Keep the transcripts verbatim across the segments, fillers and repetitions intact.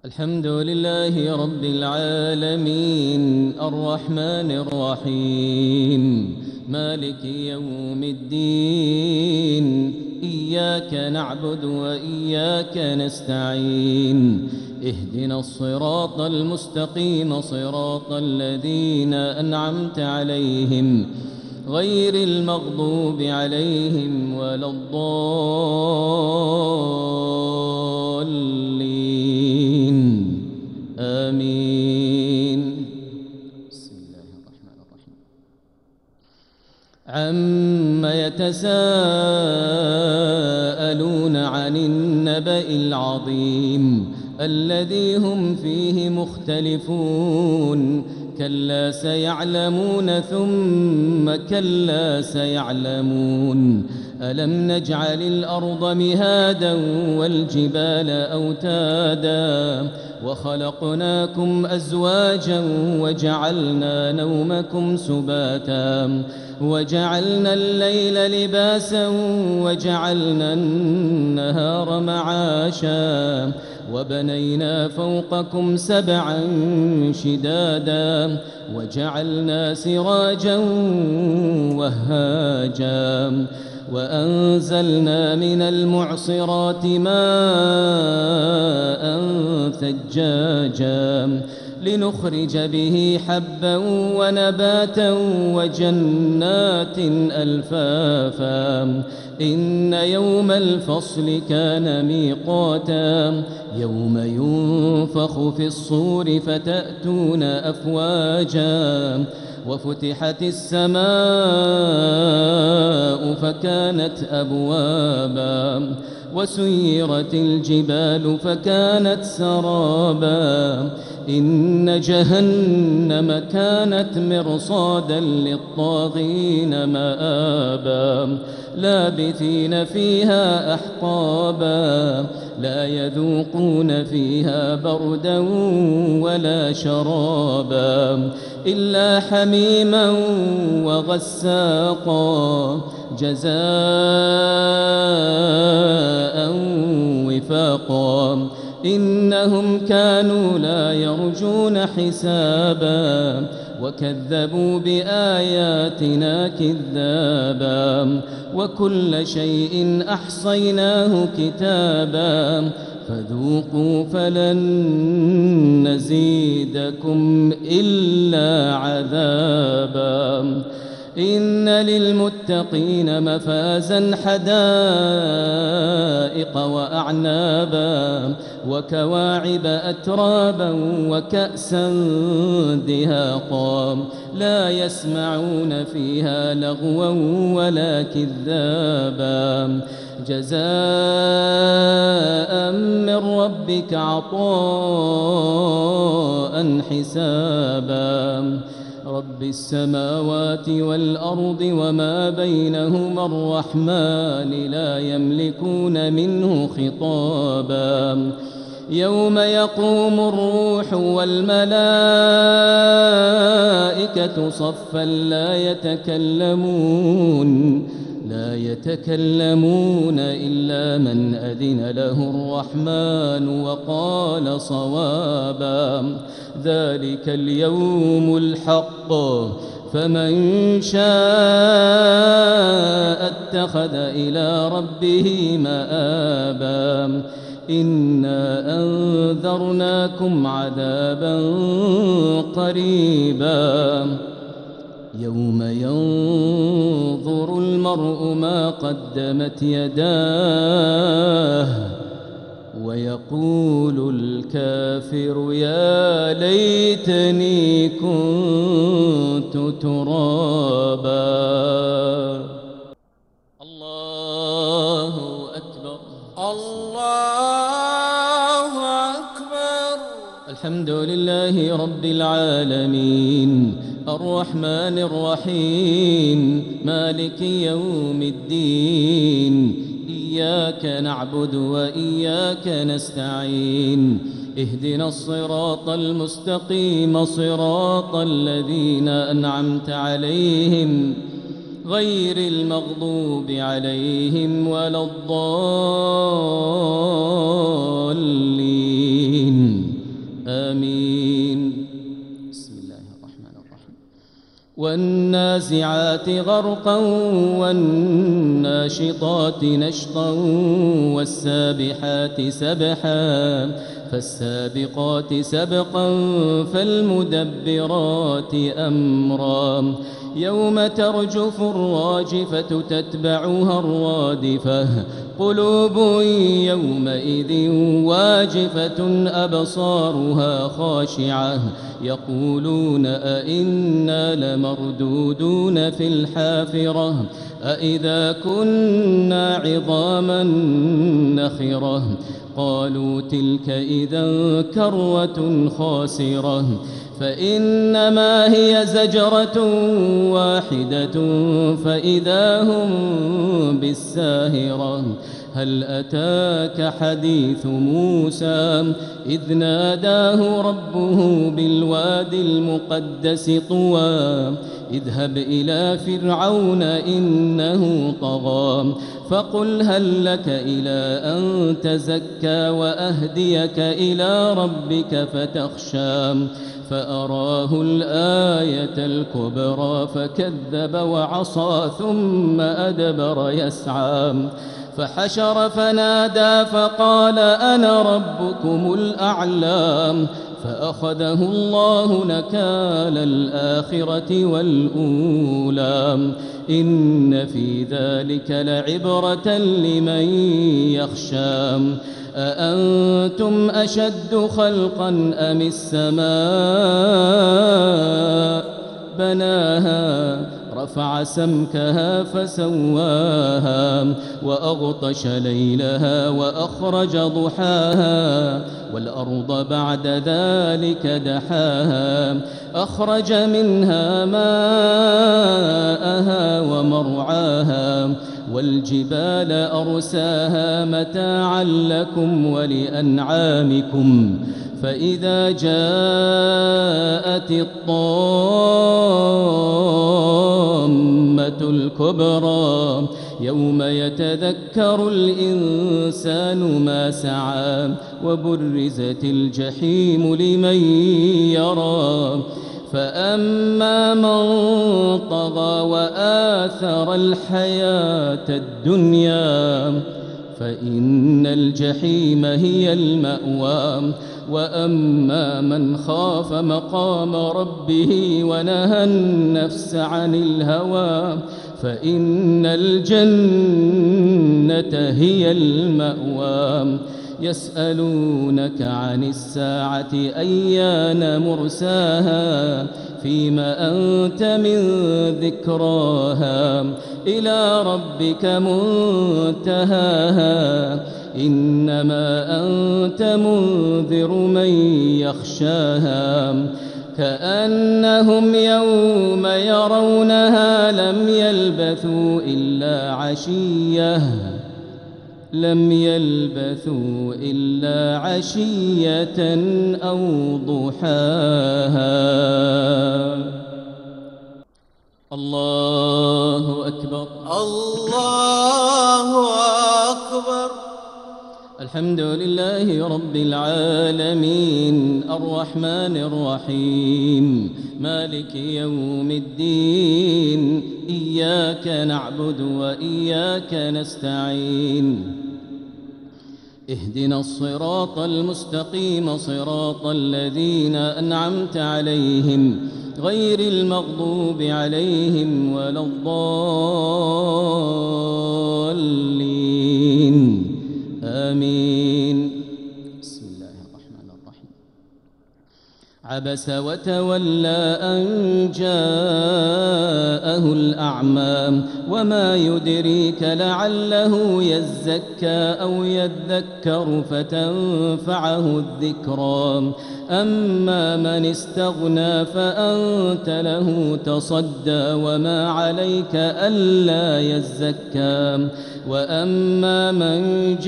الحمد لله رب العالمين الرحمن الرحيم مالك يوم الدين إياك نعبد وإياك نستعين اهدنا الصراط المستقيم صراط الذين أنعمت عليهم غير المغضوب عليهم ولا الضالين آمين. بسم الله الرحمن الرحيم. عم يتساءلون عن النبأ العظيم الذي هم فيه مختلفون كلا سيعلمون ثم كلا سيعلمون ألم نجعل الأرض مهادا والجبال أوتادا وخلقناكم أزواجا وجعلنا نومكم سباتا وجعلنا الليل لباسا وجعلنا النهار معاشا وبنينا فوقكم سبعا شدادا وجعلنا سراجا وهاجا وأنزلنا من المعصرات ماء ثجاجا لنخرج به حبا ونباتا وجنات ألفافا إن يوم الفصل كان ميقاتا يوم ينفخ في الصور فتأتون أفواجا وفتحت السماء فكانت أبوابا وسيرت الجبال فكانت سرابا إن جهنم كانت مرصادا للطاغين مآبا لابثين فيها أحقابا لا يذوقون فيها بردا ولا شرابا إلا حميما وغساقا جزاء وفاقا إنهم كانوا لا يرجون حسابا وكذبوا بآياتنا كذابا وكل شيء أحصيناه كتابا فذوقوا فلن نزيدكم إلا عذابا إن للمتقين مفازا حدائق وأعنابا وكواعب أترابا وكأسا دهاقا لا يسمعون فيها لغوا ولا كذابا جزاء من ربك عطاء حسابا رب السماوات والأرض وما بينهما الرحمن لا يملكون منه خطابا يوم يقوم الروح والملائكة صفا لا يتكلمون لا يتكلمون إلا من أذن له الرحمن وقال صوابا ذلك اليوم الحق فمن شاء اتخذ إلى ربه مآبا إنا أنذرناكم عذابا قريبا يوم ينظر المرء ما قدمت يداه ويقول الكافر يا ليتني كنت ترابا. الله أكبر الله أكبر. الحمد لله رب العالمين الرحمن الرحيم مالك يوم الدين إياك نعبد وإياك نستعين اهدنا الصراط المستقيم صراط الذين أنعمت عليهم غير المغضوب عليهم ولا الضالين آمين. بسم الله الرحمن الرحيم. والنازعات غرقا والناشطات نشطا والسابحات سبحا فالسابقات سبقا فالمدبرات أمرا يوم ترجف الراجفة تتبعها الرادفة قلوب يومئذ واجفة أبصارها خاشعة يقولون أئنا لمردودون في الحافرة أئذا كنا عظاما نخرة قالوا تلك إذا كرة خاسرة فإنما هي زجرة واحدة فإذا هم بالساهرة هل أتاك حديث موسى إذ ناداه ربه بالوادي المقدس طوى اذهب إلى فرعون إنه طغى فقل هل لك إلى أن تزكى وأهديك إلى ربك فتخشى فأراه الآية الكبرى فكذب وعصى ثم أدبر يسعى فحشر فنادى فقال أنا ربكم الأعلى فأخذه الله نكال الآخرة والأولى إن في ذلك لعبرة لمن يخشى أأنتم أشد خلقا أم السماء بناها رفع سمكها فسواها وأغطش ليلها وأخرج ضحاها والأرض بعد ذلك دحاها أخرج منها ماءها ومرعاها والجبال أرساها متاعا لكم ولأنعامكم فإذا جاءت الطامة الكبرى يوم يتذكر الإنسان ما سعى وبرزت الجحيم لمن يرى فأما من طغى وآثر الحياة الدنيا فإن الجحيم هي المأوى وأما من خاف مقام ربه ونهى النفس عن الهوى فإن الجنة هي المأوى يسألونك عن الساعة أيان مرساها فيما أنت من ذكراها إلى ربك منتهاها إنما أنت منذر من يخشاها كأنهم يوم يرونها لم يلبثوا إلا عشية لم يلبثوا إلا عشية أو ضحاها. الله أكبر الله أكبر. الحمد لله رب العالمين الرحمن الرحيم مالك يوم الدين إياك نعبد وإياك نستعين اهدنا الصراط المستقيم صراط الذين أنعمت عليهم غير المغضوب عليهم ولا الضالين آمين. بسم الله الرحمن الرحيم. عبس وتولى أن جاءه الأعمى وما يدريك لعله يزكى أو يذكر فتنفعه الذكرى أما من استغنى فأنت له تصدى وما عليك ألا يزكى وأما من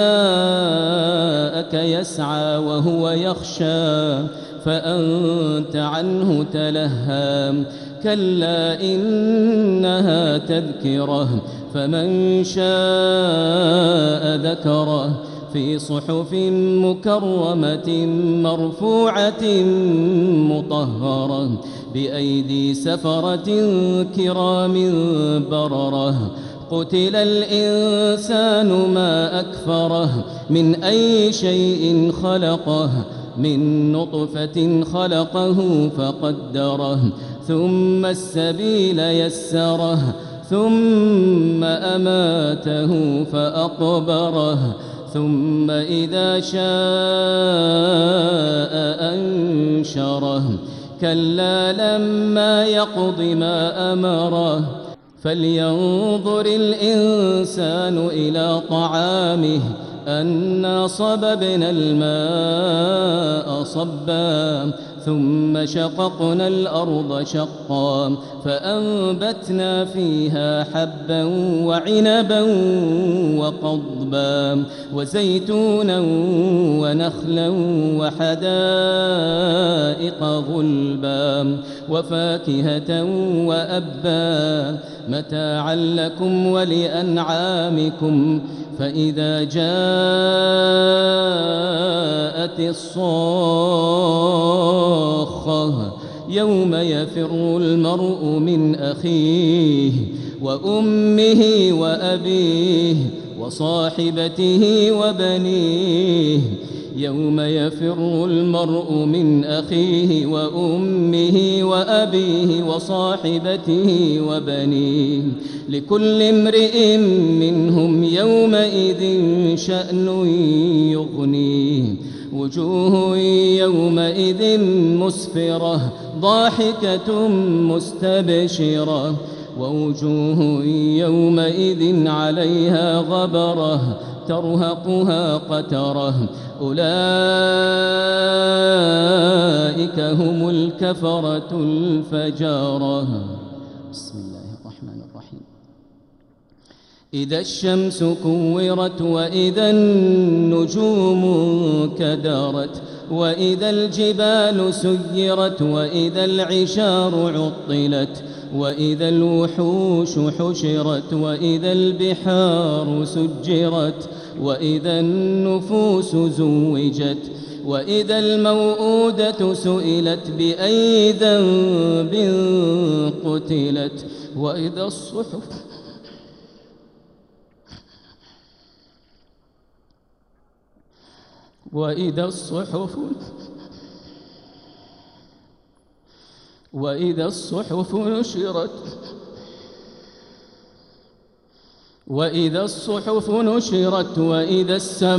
جاءك يسعى وهو يخشى فأنت عنه تلهى كلا إنها تذكرة فمن شاء ذكره في صحف مكرمة مرفوعة مطهرة بأيدي سفرة كرام بررة. قتل الإنسان ما أكفره من أي شيء خلقه من نطفة خلقه فقدره ثم السبيل يسره ثم أماته فأقبره ثم إذا شاء أنشره كلا لما يقض ما أمره فلينظر الإنسان إلى طعامه أنا صببنا الماء صبا ثم شققنا الأرض شقا فأنبتنا فيها حبا وعنبا وقضبا وزيتونا ونخلا وحدائق غلبا وفاكهة وأبا متاعا لكم ولأنعامكم. فإذا جاءت الصاخة يوم يفر المرء من أخيه وأمه وأبيه وصاحبته وبنيه يوم يفر المرء من أخيه وأمه وأبيه وصاحبته وبنيه لكل امرئ منهم يومئذ شأن يغنيه. وجوه يومئذ مسفرة ضاحكة مستبشرة ووجوه يومئذ عليها غبرة ترهقها قترة أولئك هم الكفرة الفجرة. بسم الله الرحمن الرحيم. إذا الشمس كورت وإذا النجوم كدرت وإذا الجبال سيرت وإذا العشار عطلت وإذا الوحوش حشرت وإذا البحار سجرت وإذا النفوس زوجت وإذا الموءودة سئلت بأي ذنب قتلت وإذا الصحف وإذا الصحف وإذا الصحف نشرت وإذا الصحف نشرت وإذا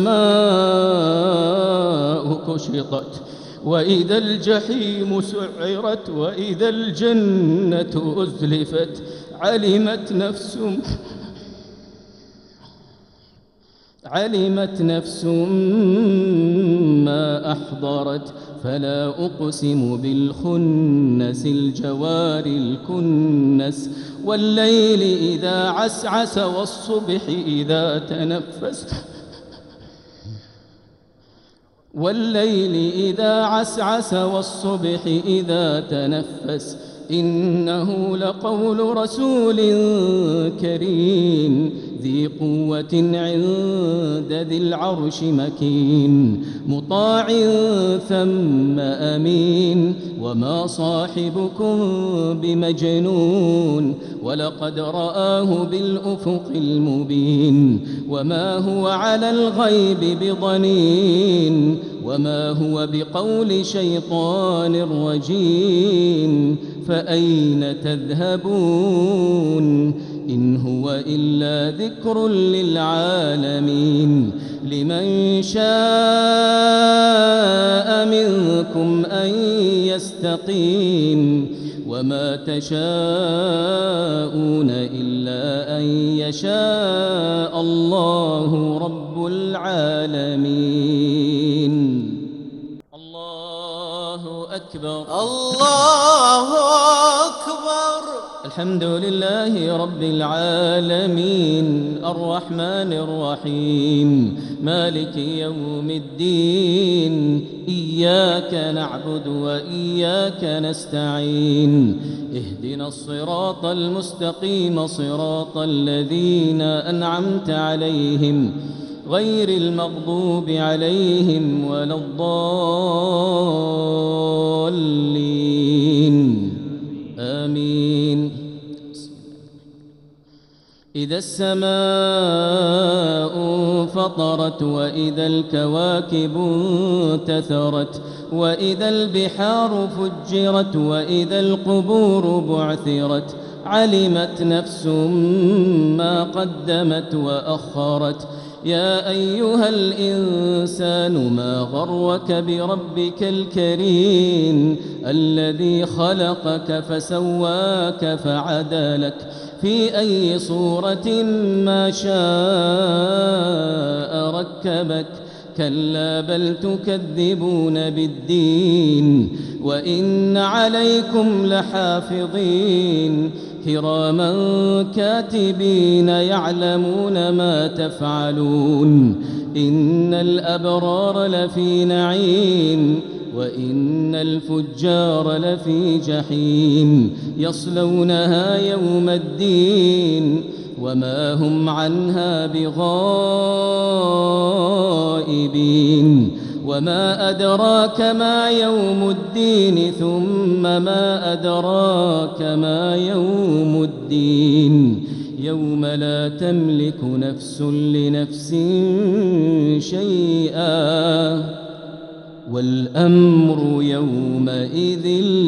السماء كشطت وإذا الجحيم سعرت وإذا الجنة أزلفت علمت نفس علمت نفس ما أحضرت فلا أقسم بالخنس الجوار الكنس والليل إذا عسعس والصبح إذا تنفس والليل إذا عسعس والصبح إذا تنفس إنه لقول رسول كريم ذي قوة عند ذي العرش مكين مطاع ثم أمين وما صاحبكم بمجنون ولقد رآه بالأفق المبين وما هو على الغيب بضنين وما هو بقول شيطان رجيم فأين تذهبون إن هو إلا ذكر للعالمين لمن شاء منكم أن يستقيم وما تشاءون إلا أن يشاء الله رب العالمين. الله أكبر الله أكبر. الحمد لله رب العالمين الرحمن الرحيم مالك يوم الدين إياك نعبد وإياك نستعين اهدنا الصراط المستقيم صراط الذين أنعمت عليهم غير المغضوب عليهم ولا الضالين آمين. إذا السماء انفطرت وإذا الكواكب انتثرت وإذا البحار فجرت وإذا القبور بعثرت علمت نفس ما قدمت وأخرت. يا أيها الإنسان ما غرك بربك الكريم الذي خلقك فسواك فعدلك في أي صورة ما شاء ركبك. كلا بل تكذبون بالدين وإن عليكم لحافظين كراما كاتبين يعلمون ما تفعلون. إن الأبرار لفي نعيم وإن الفجار لفي جحيم يصلونها يوم الدين وما هم عنها بغائبين. وما أدراك ما يوم الدين ثم ما أدراك ما يوم الدين يوم لا تملك نفس لنفس شيئا والأمر يومئذ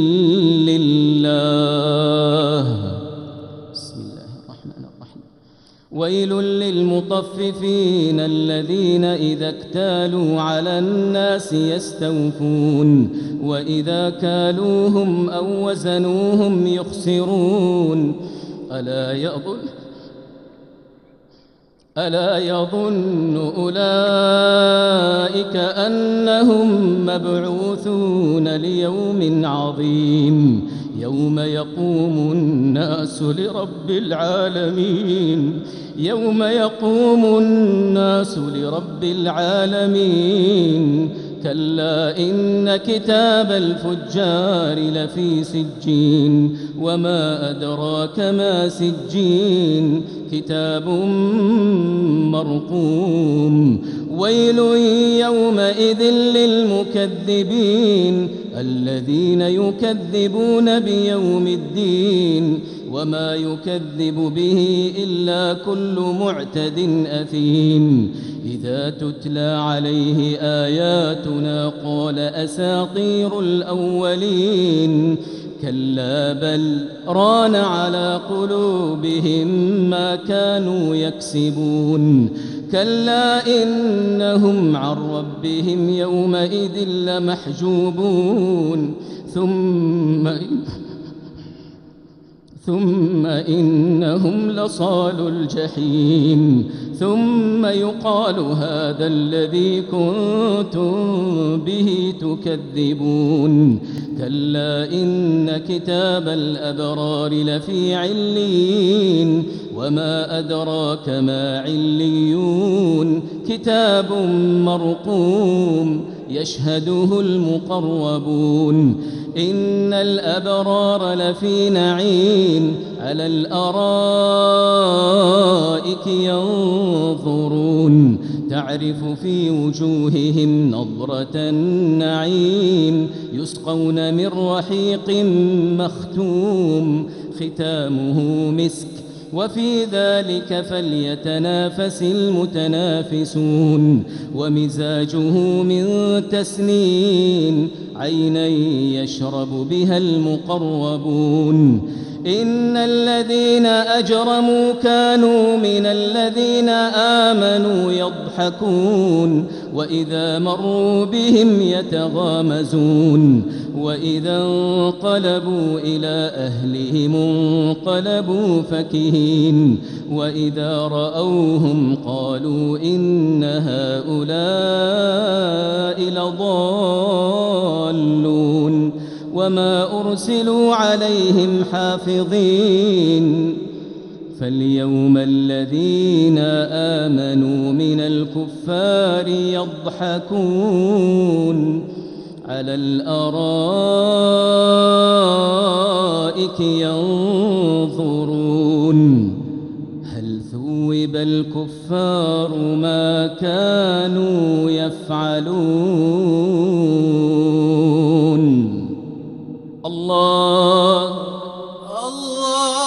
لله. بسم الله الرحمن الرحيم. ويل للمطففين الذين إذا اكتالوا على الناس يستوفون وإذا كالوهم أو وزنوهم يخسرون. ألا يظن ألا يظن أولئك أنهم مبعوثون ليوم عظيم يوم يقوم الناس لرب العالمين يوم يقوم الناس لرب العالمين. كلا إن كتاب الفجار لفي سجين وما أدراك ما سجين كتاب مرقوم. ويل يومئذ للمكذبين الذين يكذبون بيوم الدين وما يكذب به إلا كل معتد أثيم. إذا تتلى عليه آياتنا قال أساطير الأولين كلا بل ران على قلوبهم ما كانوا يكسبون. كلا إنهم عن ربهم يومئذ لمحجوبون ثم ثم إنهم لصالو الجحيم ثم يقال هذا الذي كنتم به تكذبون. كلا إن كتاب الأبرار لفي عليين وما أدراك ما عليون كتاب مرقوم يشهده المقربون. إن الأبرار لفي نعيم على الأرائك ينظرون تعرف في وجوههم نضرة النعيم يسقون من رحيق مختوم ختامه مسك وفي ذلك فليتنافس المتنافسون. ومزاجه من تسنيم عينا يشرب بها المقربون. إن الذين أجرموا كانوا من الذين آمنوا يضحكون وإذا مروا بهم يتغامزون وإذا انقلبوا إلى أهلهم انقلبوا فكهين وإذا رأوهم قالوا إن هؤلاء لضالون وما أرسلوا عليهم حافظين. فاليوم الذين آمنوا من الكفار يضحكون على الأرائك ينظرون هل ثوب الكفار ما كانوا يفعلون. الله الله